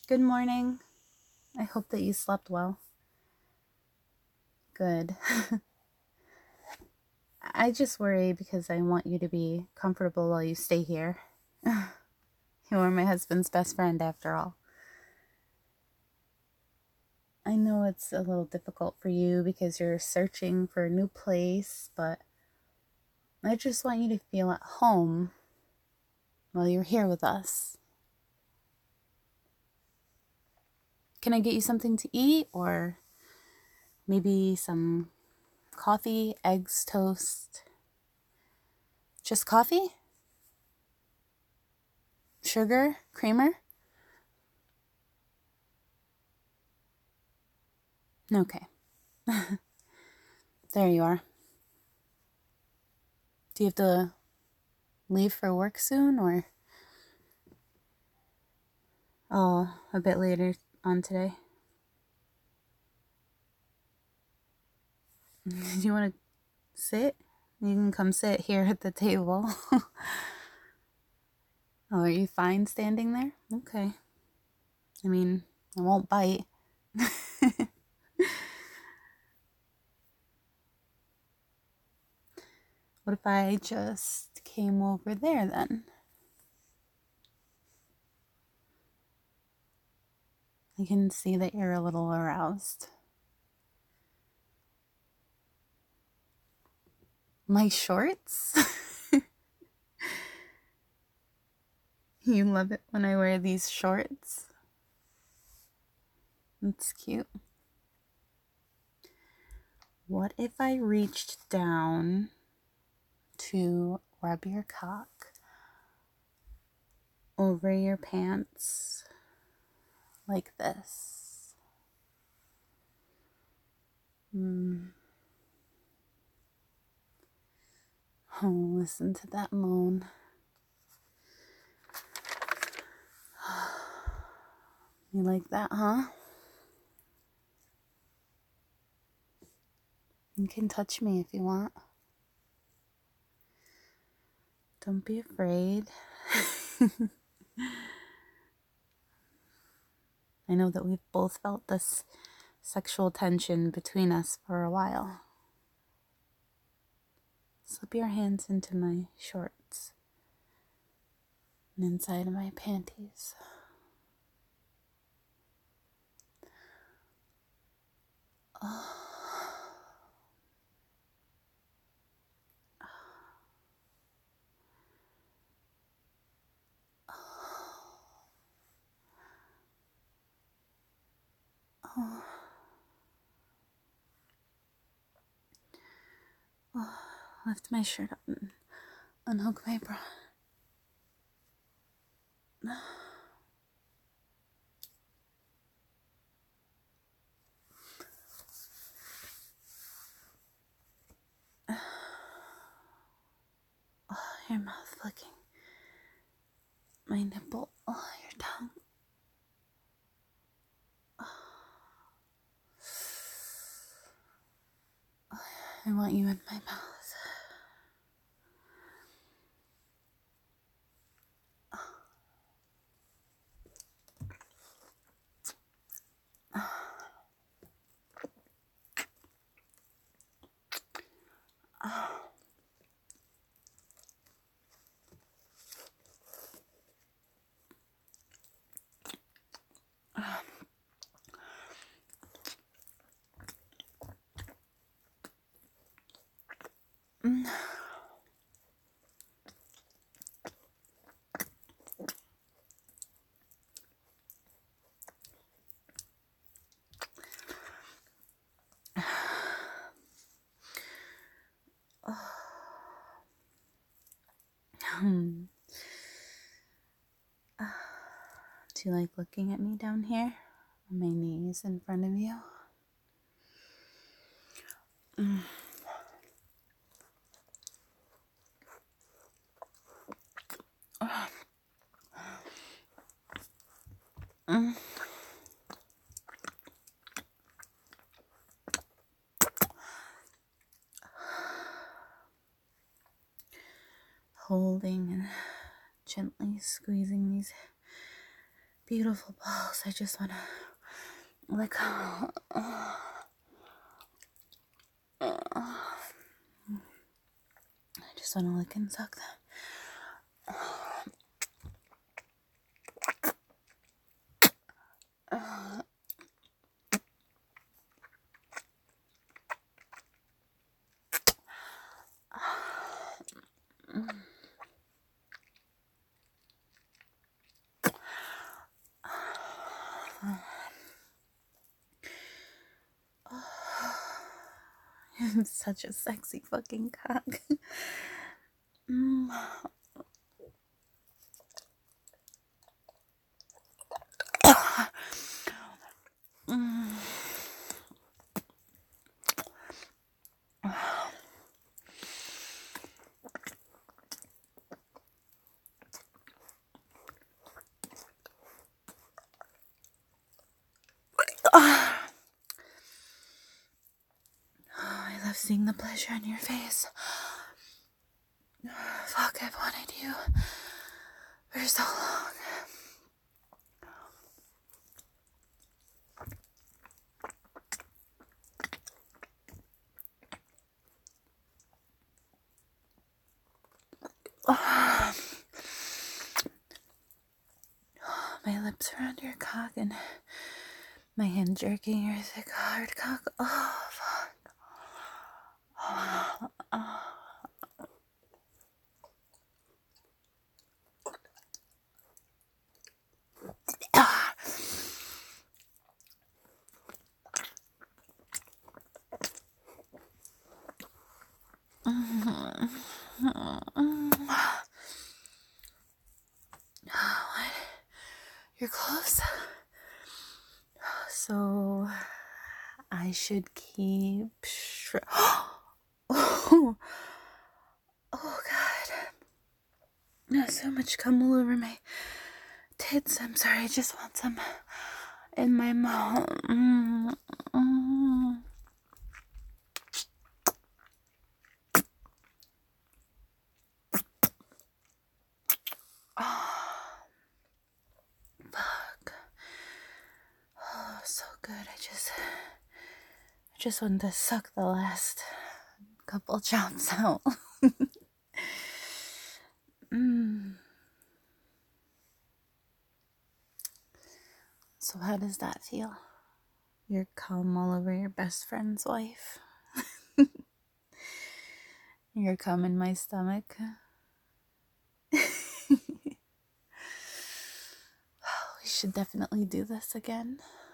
Good morning. I hope that you slept well. Good. I just worry because I want you to be comfortable while you stay here. You are my husband's best friend, after all. I know it's a little difficult for you because you're searching for a new place, but I just want you to feel at home while you're here with us. Can I get you something to eat, or maybe some coffee, eggs, toast? Just coffee? Sugar? Creamer? Okay. There you are. Do you have to leave for work soon, or a bit later on today? Do you want to sit? You can come sit here at the table. Oh, are you fine standing there? Okay. I mean, I won't bite. What if I just came over there then? I can see that you're a little aroused. My shorts? You love it when I wear these shorts? That's cute. What if I reached down to rub your cock over your pants like this? Oh, listen to that moan. You like that, huh? You can touch me if you want. Don't be afraid. I know that we've both felt this sexual tension between us for a while. Slip your hands into my shorts and inside of my panties. Lift my shirt up and unhook my bra. Your mouth flicking. My nipple. Your tongue. I want you in my mouth. Do you like looking at me down here on my knees in front of you? Holding and gently squeezing these beautiful balls. I just want to lick. I just want to lick and suck them. I'm such a sexy fucking cock. I love seeing the pleasure on your face. Fuck, I've wanted you for so long. My lips around your cock and my hand jerking your thick hard cock. Oh, fuck. You're close. So I should keep oh God. So much cum all over my tits. I'm sorry, I just want some in my mouth. Fuck. Oh, so good. I just wanted to suck the last couple chops out. So how does that feel? Your cum all over your best friend's wife. Your cum in my stomach. We should definitely do this again.